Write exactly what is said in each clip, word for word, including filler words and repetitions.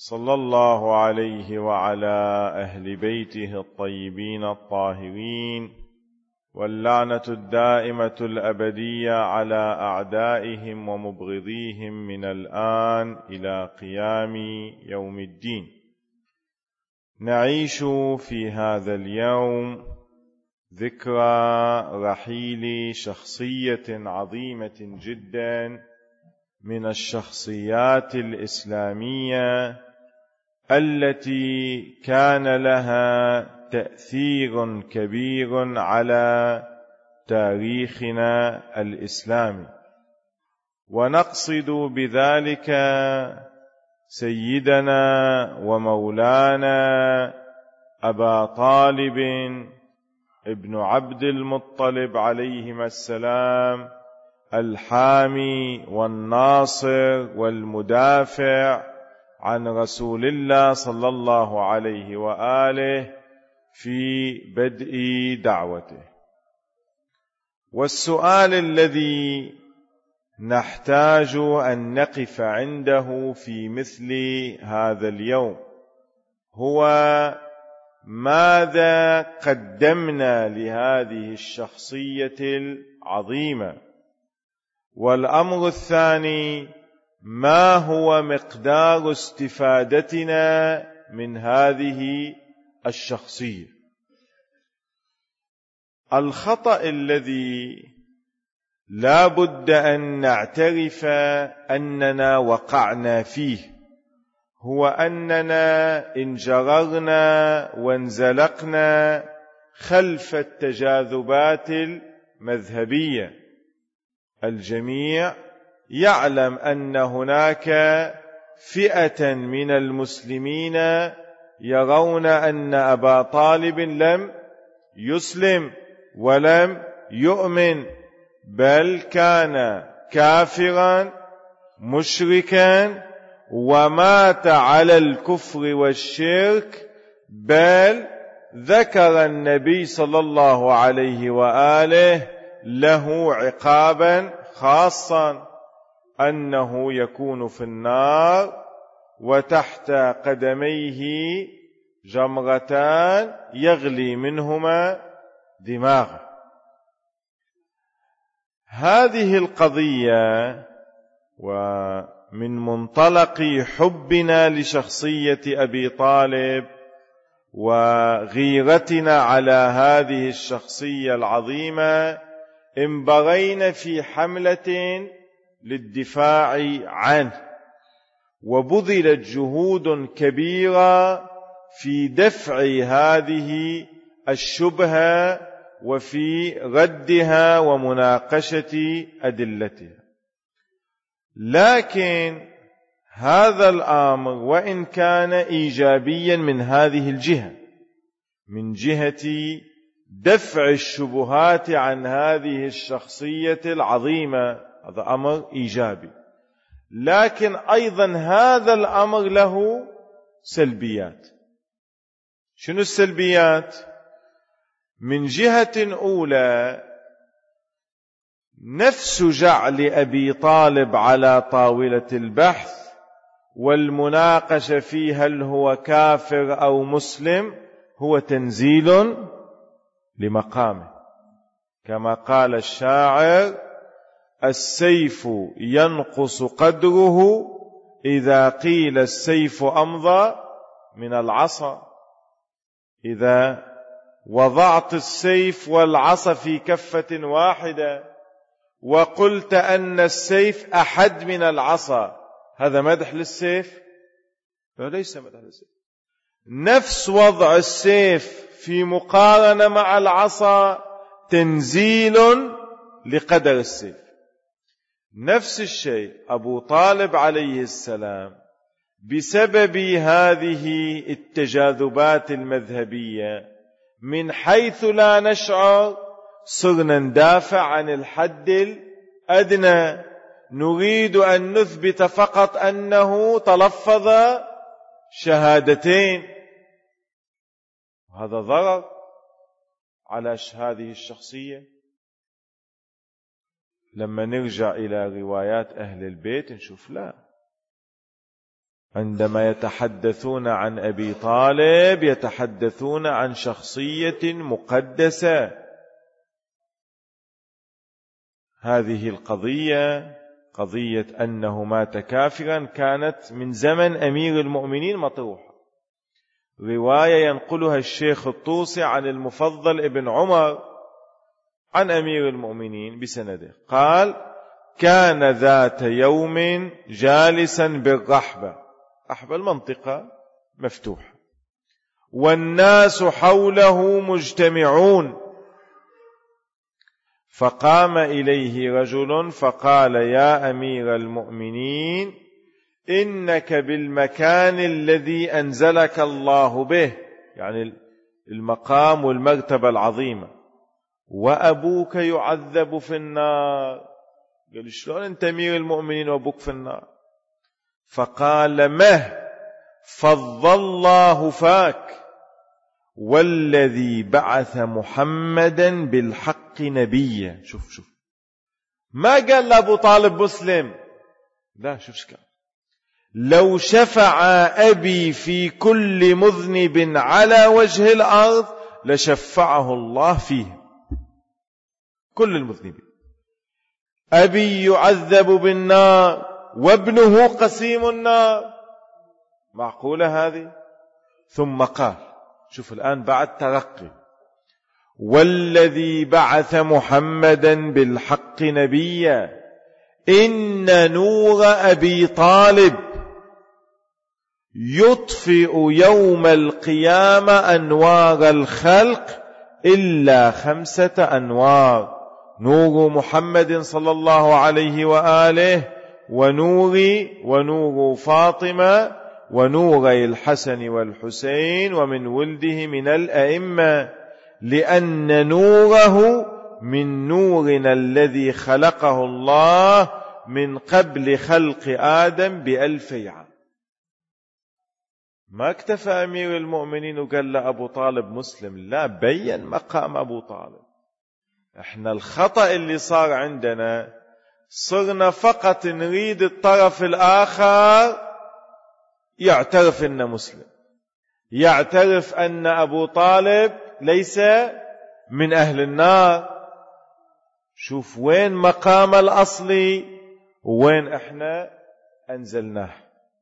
صلى الله عليه وعلى أهل بيته الطيبين الطاهرين، واللعنة الدائمة الأبدية على أعدائهم ومبغضيهم من الآن إلى قيام يوم الدين. نعيش في هذا اليوم ذكرى رحيل شخصية عظيمة جدا من الشخصيات الإسلامية التي كان لها تأثير كبير على تاريخنا الإسلامي، ونقصد بذلك سيدنا ومولانا أبا طالب ابن عبد المطلب عليهما السلام، الحامي والناصر والمدافع عن رسول الله صلى الله عليه وآله في بدء دعوته. والسؤال الذي نحتاج أن نقف عنده في مثل هذا اليوم هو: ماذا قدمنا لهذه الشخصية العظيمة؟ والأمر الثاني: ما هو مقدار استفادتنا من هذه الشخصية؟ الخطأ الذي لا بد أن نعترف أننا وقعنا فيه هو أننا انجررنا وانزلقنا خلف التجاذبات المذهبية. الجميع يعلم أن هناك فئة من المسلمين يرون أن أبا طالب لم يسلم ولم يؤمن، بل كان كافرا مشركا ومات على الكفر والشرك، بل ذكر النبي صلى الله عليه وآله له عقابا خاصا، أنه يكون في النار وتحت قدميه جمرتان يغلي منهما دماغه. هذه القضية ومن منطلق حبنا لشخصية أبي طالب وغيرتنا على هذه الشخصية العظيمة انبغينا في حملة للدفاع عنه، وبذلت جهود كبيرة في دفع هذه الشبهة وفي ردها ومناقشة أدلتها. لكن هذا الأمر وإن كان إيجابيا من هذه الجهة، من جهة دفع الشبهات عن هذه الشخصية العظيمة، هذا أمر إيجابي، لكن أيضا هذا الأمر له سلبيات. شنو السلبيات؟ من جهة أولى نفس جعل أبي طالب على طاولة البحث والمناقشة فيها هل هو كافر أو مسلم هو تنزيل لمقامه، كما قال الشاعر: السيف ينقص قدره إذا قيل السيف أمضى من العصا. إذا وضعت السيف والعصا في كفة واحدة وقلت أن السيف أحد من العصا، هذا مدح للسيف؟ ليس مدح للسيف. نفس وضع السيف في مقارنة مع العصا تنزيل لقدر السيف. نفس الشيء أبو طالب عليه السلام بسبب هذه التجاذبات المذهبية من حيث لا نشعر صرنا ندافع عن الحد الأدنى، نريد أن نثبت فقط أنه تلفظ شهادتين. هذا ضرر على هذه الشخصية. لما نرجع إلى روايات أهل البيت نشوف لا، عندما يتحدثون عن أبي طالب يتحدثون عن شخصية مقدسة. هذه القضية، قضية أنه مات كافرا، كانت من زمن أمير المؤمنين مطروحة. رواية ينقلها الشيخ الطوسي عن المفضل ابن عمر عن أمير المؤمنين بسنده، قال: كان ذات يوم جالسا بالرحبة، رحبة المنطقة مفتوحة، والناس حوله مجتمعون، فقام إليه رجل فقال: يا أمير المؤمنين، إنك بالمكان الذي أنزلك الله به، يعني المقام والمرتبة العظيمة، وأبوك يعذب في النار. قال: شلون أنت أمير المؤمنين وأبوك في النار؟ فقال: مه فضل الله فاك والذي بعث محمدا بالحق نبيا. شوف شوف ما قال لأبو طالب مسلم، لا، شوف شكا: لو شفع أبي في كل مذنب على وجه الأرض لشفعه الله فيه، كل المذنبين. أبي يعذب بالنار وابنه قسيم النار، معقولة هذه؟ ثم قال، شوف الآن بعد ترقي: والذي بعث محمدا بالحق نبيا إن نور أبي طالب يطفئ يوم القيامة أنوار الخلق إلا خمسة أنوار: نور محمد صلى الله عليه وآله، ونوري ونور فاطمة، ونوري الحسن والحسين ومن ولده من الأئمة، لأن نوره من نورنا الذي خلقه الله من قبل خلق آدم بألفي عام. ما اكتفى أمير المؤمنين وقال لأبو طالب مسلم، لا، بين مقام أبو طالب. احنا الخطأ اللي صار عندنا، صرنا فقط نريد الطرف الآخر يعترف أنه مسلم، يعترف أن أبو طالب ليس من أهل النار. شوف وين مقام الأصلي وين احنا أنزلناه.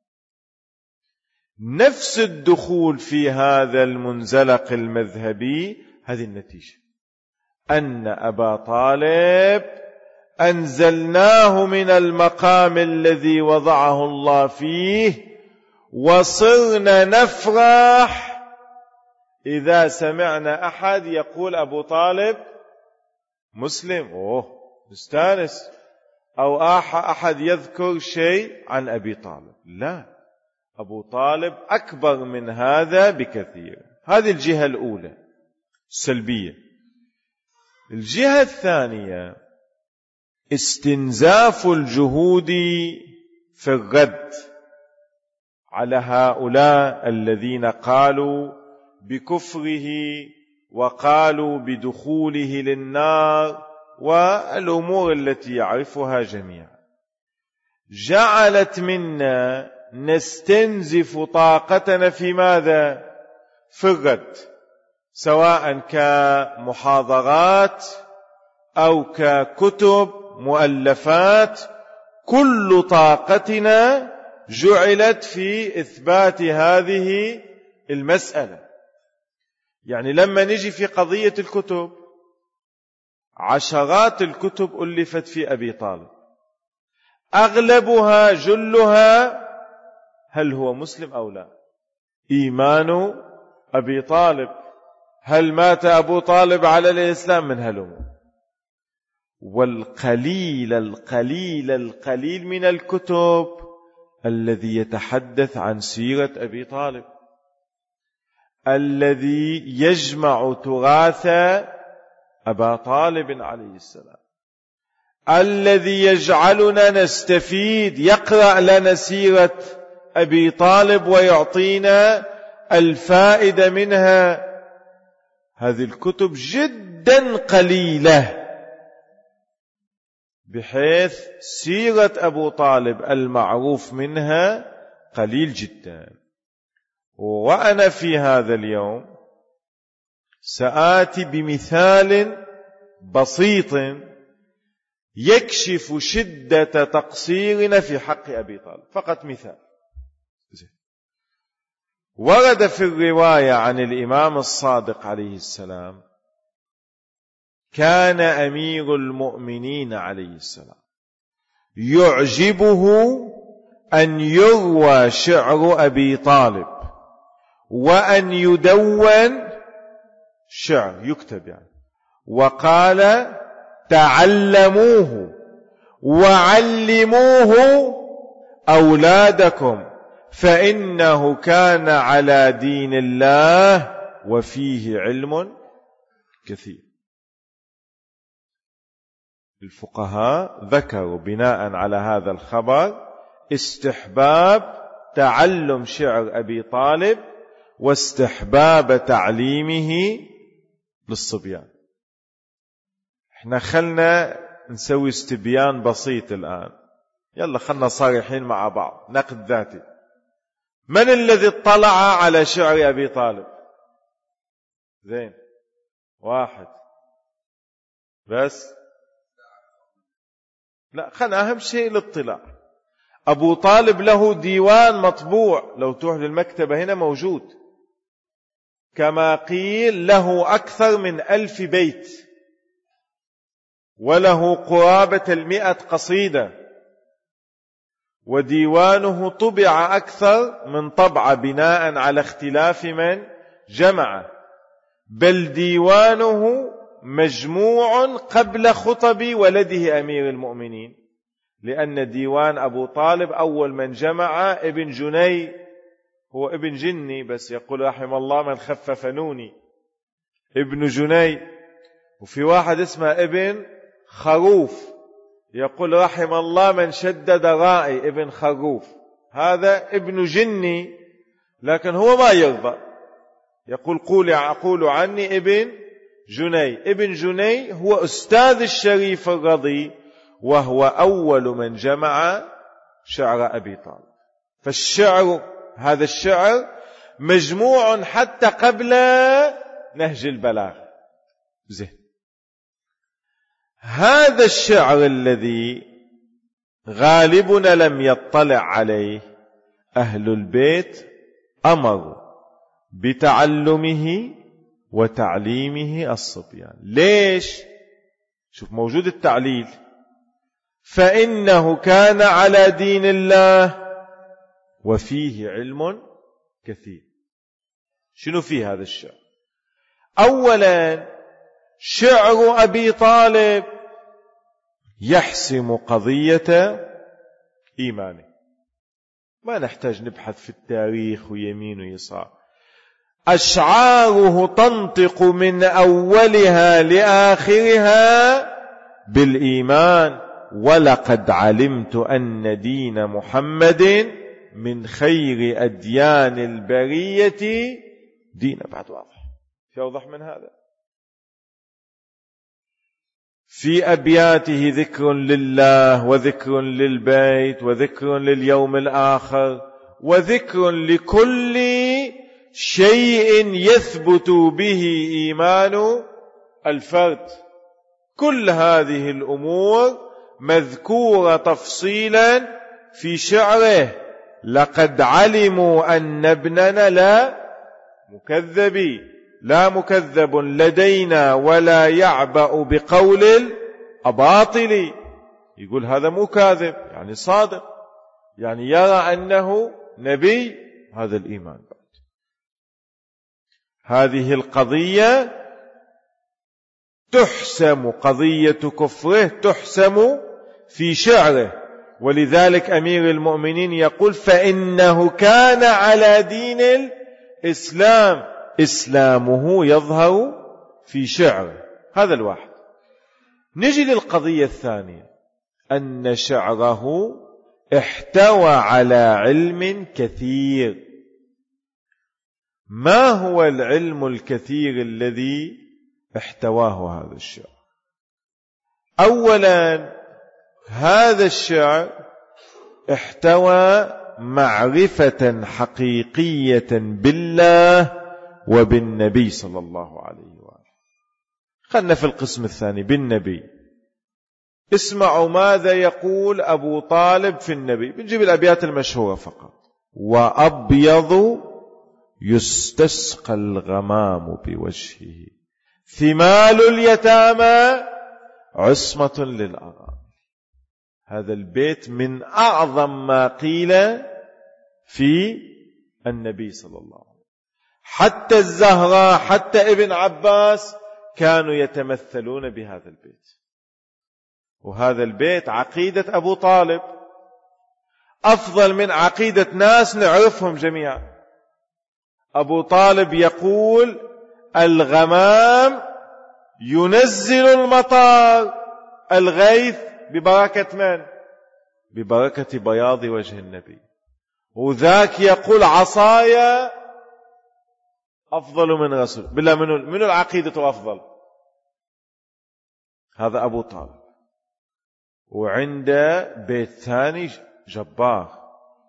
نفس الدخول في هذا المنزلق المذهبي، هذه النتيجة، أن أبا طالب أنزلناه من المقام الذي وضعه الله فيه، وصرنا نفرح إذا سمعنا أحد يقول أبو طالب مسلم، أوه نستانس، أو أحد يذكر شيء عن أبي طالب. لا، أبو طالب أكبر من هذا بكثير. هذه الجهة الأولى السلبية. الجهة الثانية استنزاف الجهود في الرد على هؤلاء الذين قالوا بكفره وقالوا بدخوله للنار والأمور التي يعرفها جميعا، جعلت منا نستنزف طاقتنا في ماذا؟ في الرد، سواء كمحاضرات أو ككتب مؤلفات. كل طاقتنا جعلت في إثبات هذه المسألة. يعني لما نجي في قضية الكتب، عشرات الكتب ألفت في أبي طالب، أغلبها جلها هل هو مسلم أو لا؟ إيمان أبي طالب، هل مات أبو طالب على الإسلام؟ من هلمه. والقليل القليل القليل من الكتب الذي يتحدث عن سيرة أبي طالب، الذي يجمع تراث أبا طالب عليه السلام، الذي يجعلنا نستفيد، يقرأ لنا سيرة أبي طالب ويعطينا الفائدة منها. هذه الكتب جدا قليلة، بحيث سيرة أبو طالب المعروف منها قليل جدا. وأنا في هذا اليوم سآتي بمثال بسيط يكشف شدة تقصيرنا في حق أبي طالب، فقط مثال. ورد في الرواية عن الإمام الصادق عليه السلام: كان أمير المؤمنين عليه السلام يعجبه أن يروى شعر أبي طالب وأن يدون شعر يكتب يعني، وقال: تعلموه وعلموه أولادكم فإنه كان على دين الله وفيه علم كثير. الفقهاء ذكروا بناء على هذا الخبر استحباب تعلم شعر أبي طالب واستحباب تعليمه للصبيان. احنا خلنا نسوي استبيان بسيط الآن، يلا خلنا صريحين مع بعض، نقد ذاتي. من الذي اطلع على شعر أبي طالب؟ زين، واحد بس؟ لا، خلنا أهم شيء الاطلاع. أبو طالب له ديوان مطبوع، لو تروح للمكتبة هنا موجود، كما قيل له أكثر من ألف بيت، وله قرابة المئة قصيدة، وديوانه طبع أكثر من طبعة بناء على اختلاف من جمع، بل ديوانه مجموع قبل خطب ولده أمير المؤمنين، لأن ديوان أبو طالب أول من جمع ابن جني، هو ابن جني بس يقول رحم الله من خفف نوني، ابن جني. وفي واحد اسمه ابن خروف يقول رحم الله من شدد رائي، ابن خروف، هذا ابن جني، لكن هو ما يرضى، يقول قولي أقول عني ابن جني. ابن جني هو أستاذ الشريف الرضي، وهو أول من جمع شعر أبي طالب. فالشعر، هذا الشعر مجموع حتى قبل نهج البلاغة. زين، هذا الشعر الذي غالبنا لم يطلع عليه، أهل البيت أمروا بتعلمه وتعليمه الصبيان. ليش؟ شوف موجود التعليل: فإنه كان على دين الله وفيه علم كثير. شنو فيه هذا الشعر؟ أولا، شعر أبي طالب يحسم قضية إيمانه، ما نحتاج نبحث في التاريخ ويمين ويسار، أشعاره تنطق من أولها لآخرها بالإيمان: ولقد علمت أن دين محمد من خير أديان البرية دين. بعد واضح، في أوضح من هذا؟ في أبياته ذكر لله وذكر للبيت وذكر لليوم الآخر وذكر لكل شيء يثبت به إيمان الفرد. كل هذه الأمور مذكورة تفصيلا في شعره: لقد علموا أن ابننا لا مكذب، لا مكذب لدينا ولا يعبأ بقول الأباطل. يقول هذا مو كاذب، يعني صادق، يعني يرى أنه نبي. هذا الإيمان بعد. هذه القضية تحسم، قضية كفره تحسم في شعره. ولذلك أمير المؤمنين يقول: فإنه كان على دين الإسلام، إسلامه يظهر في شعره. هذا الواحد. نجي للقضية الثانية: أن شعره احتوى على علم كثير. ما هو العلم الكثير الذي احتواه هذا الشعر؟ أولا، هذا الشعر احتوى معرفة حقيقية بالله وبالنبي صلى الله عليه وآله. خلنا في القسم الثاني بالنبي. اسمعوا ماذا يقول أبو طالب في النبي. بنجيب الأبيات المشهورة فقط. وأبيض يستسقى الغمام بوجهه ثمال اليتامى عصمة للأغام. هذا البيت من أعظم ما قيل في النبي صلى الله عليه وسلم. حتى الزهراء حتى ابن عباس كانوا يتمثلون بهذا البيت. وهذا البيت عقيدة أبو طالب أفضل من عقيدة ناس نعرفهم جميعا. أبو طالب يقول الغمام ينزل المطر، الغيث ببركة من؟ ببركة بياض وجه النبي. وذاك يقول عصايا أفضل من رسول. بالله منو, منو العقيدة أفضل؟ هذا أبو طالب. وعنده بيت ثاني جبار.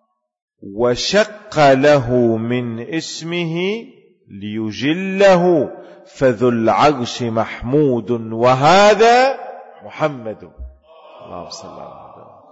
وشق له من اسمه ليجله فذو العرش محمود وهذا محمد. اللهم صل على محمد.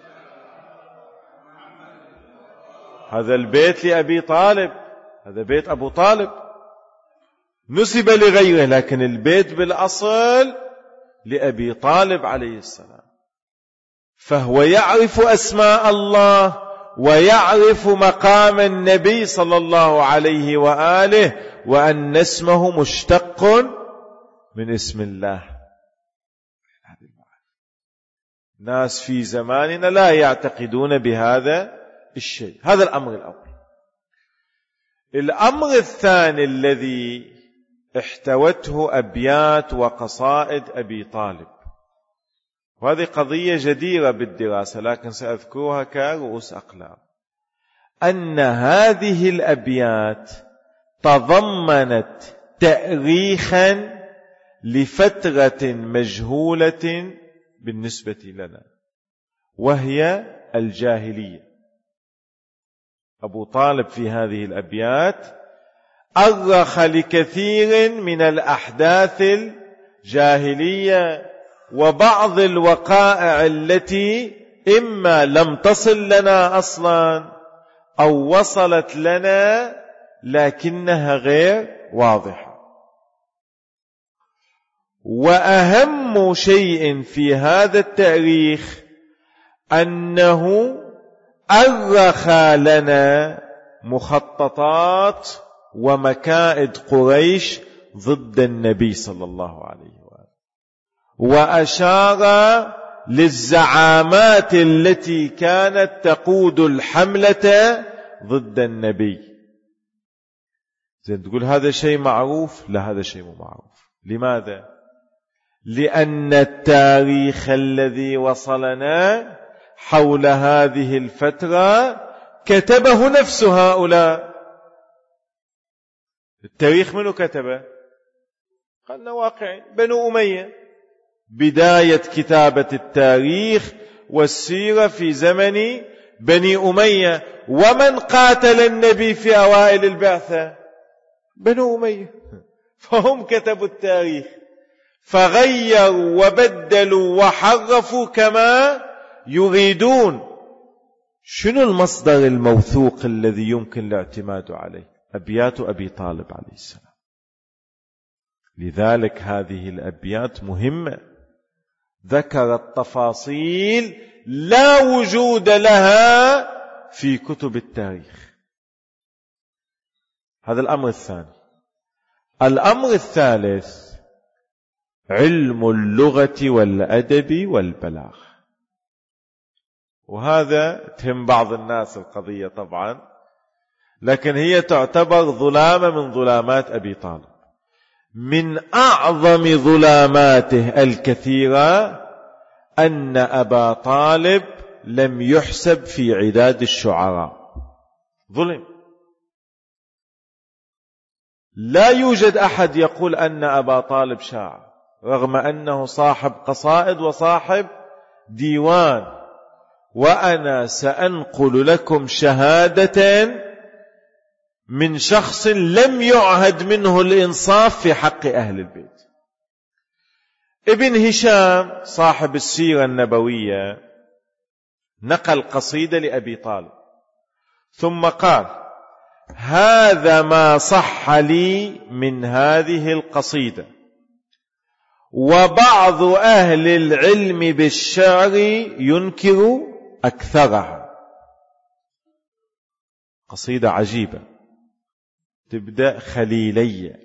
هذا البيت لأبي طالب، هذا بيت أبو طالب نسب لغيره، لكن البيت بالأصل لأبي طالب عليه السلام. فهو يعرف أسماء الله ويعرف مقام النبي صلى الله عليه وآله، وأن اسمه مشتق من اسم الله. ناس في زماننا لا يعتقدون بهذا الشيء. هذا الأمر الأول. الأمر الثاني الذي احتوته أبيات وقصائد أبي طالب، وهذه قضية جديرة بالدراسة لكن سأذكرها كرؤوس أقلام، أن هذه الأبيات تضمنت تأريخا لفترة مجهولة بالنسبة لنا، وهي الجاهلية. أبو طالب في هذه الأبيات أرخ لكثير من الأحداث الجاهلية وبعض الوقائع التي إما لم تصل لنا أصلا أو وصلت لنا لكنها غير واضحة. وأهم شيء في هذا التاريخ أنه أرخ لنا مخططات ومكائد قريش ضد النبي صلى الله عليه وآله، وأشار للزعامات التي كانت تقود الحملة ضد النبي. زين تقول هذا شيء معروف؟ لا، هذا شيء مو معروف. لماذا؟ لأن التاريخ الذي وصلنا حول هذه الفترة كتبه نفس هؤلاء. التاريخ منو كتبه؟ قالنا واقعين، بنو أمية. بداية كتابة التاريخ والسيرة في زمن بني أمية. ومن قاتل النبي في أوائل البعثة؟ بنو أمية. فهم كتبوا التاريخ، فغيروا وبدلوا وحرفوا كما يريدون. شنو المصدر الموثوق الذي يمكن الاعتماد عليه؟ أبيات أبي طالب عليه السلام. لذلك هذه الأبيات مهمة، ذكرت تفاصيل لا وجود لها في كتب التاريخ. هذا الأمر الثاني. الأمر الثالث علم اللغة والأدب والبلاغة، وهذا تهم بعض الناس القضية طبعا، لكن هي تعتبر ظلامة من ظلامات أبي طالب. من أعظم ظلاماته الكثيرة أن أبا طالب لم يحسب في عداد الشعراء. ظلم. لا يوجد أحد يقول أن أبا طالب شاعر، رغم أنه صاحب قصائد وصاحب ديوان، وأنا سأنقل لكم شهادة من شخص لم يعهد منه الإنصاف في حق أهل البيت. ابن هشام صاحب السيرة النبوية نقل قصيدة لأبي طالب ثم قال: هذا ما صح لي من هذه القصيدة، وبعض أهل العلم بالشعر ينكر أكثرها. قصيدة عجيبة تبدأ خليلية،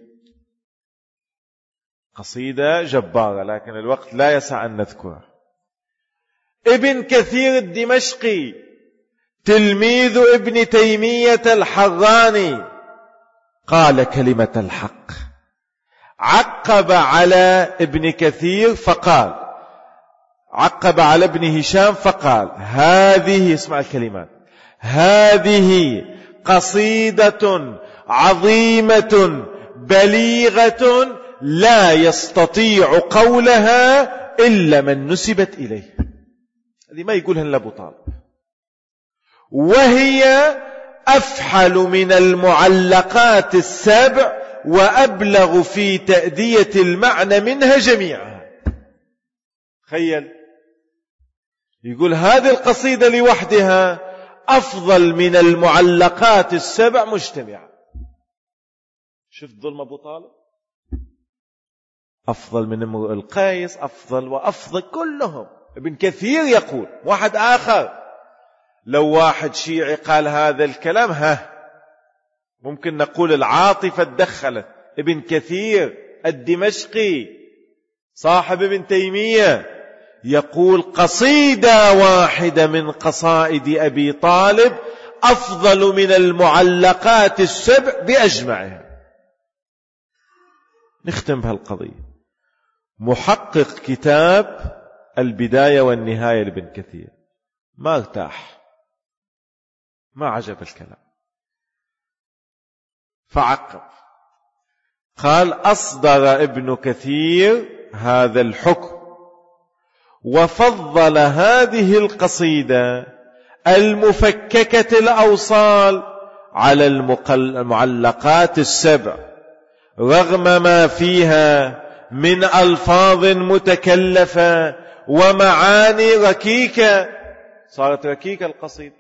قصيدة جبارة، لكن الوقت لا يسع أن نذكرها. ابن كثير الدمشقي تلميذ ابن تيمية الحراني قال كلمة الحق، عقب على ابن كثير فقال، عقب على ابن هشام فقال: هذه، اسمع الكلمات، هذه قصيدة عظيمة بليغة لا يستطيع قولها إلا من نسبت إليه. هذه ما يقولها إلا أبو طالب، وهي أفحل من المعلقات السبع وأبلغ في تأدية المعنى منها جميعها. تخيل، يقول هذه القصيدة لوحدها أفضل من المعلقات السبع مجتمعة. شفت ظلم أبو طالب؟ أفضل من امرؤ القيس، أفضل وأفضل كلهم. ابن كثير يقول، واحد آخر، لو واحد شيعي قال هذا الكلام ها ممكن نقول العاطفة تدخلت. ابن كثير الدمشقي صاحب ابن تيمية يقول: قصيدة واحدة من قصائد أبي طالب أفضل من المعلقات السبع بأجمعها. نختم بهالقضية. محقق كتاب البداية والنهاية لابن كثير ما ارتاح، ما عجب الكلام، فعقب قال: أصدر ابن كثير هذا الحكم وفضل هذه القصيدة المفككة الأوصال على المعلقات السبع، رغم ما فيها من ألفاظ متكلفة ومعاني ركيكة. صارت ركيكة القصيدة.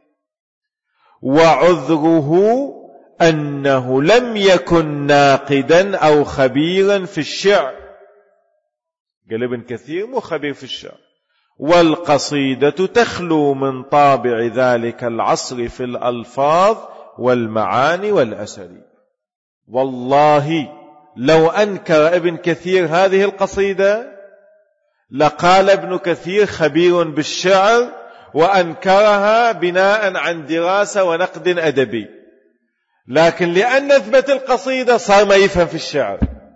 وعذره أنه لم يكن ناقدا أو خبيرا في الشعر. قال ابن كثير مو خبير في الشعر، والقصيدة تخلو من طابع ذلك العصر في الألفاظ والمعاني والأساليب. والله لو أنكر ابن كثير هذه القصيدة لقال ابن كثير خبير بالشعر، وأنكرها بناء عن دراسة ونقد أدبي، لكن لأن نثبت القصيدة صار ما يفهم في الشعر.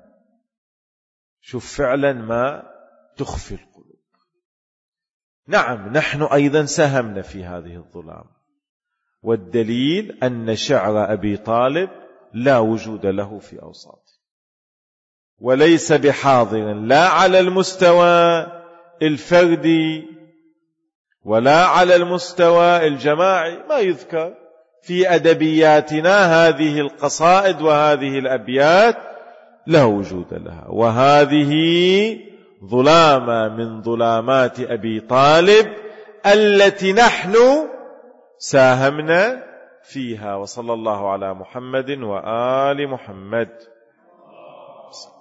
شوف فعلا ما تخفي القلوب. نعم، نحن أيضا ساهمنا في هذه الظلام، والدليل أن شعر أبي طالب لا وجود له في أوساطه، وليس بحاضر لا على المستوى الفردي ولا على المستوى الجماعي. ما يذكر في أدبياتنا هذه القصائد وهذه الأبيات لا وجود لها، وهذه ظلامة من ظلامات أبي طالب التي نحن ساهمنا فيها. وصلى الله على محمد وآل محمد.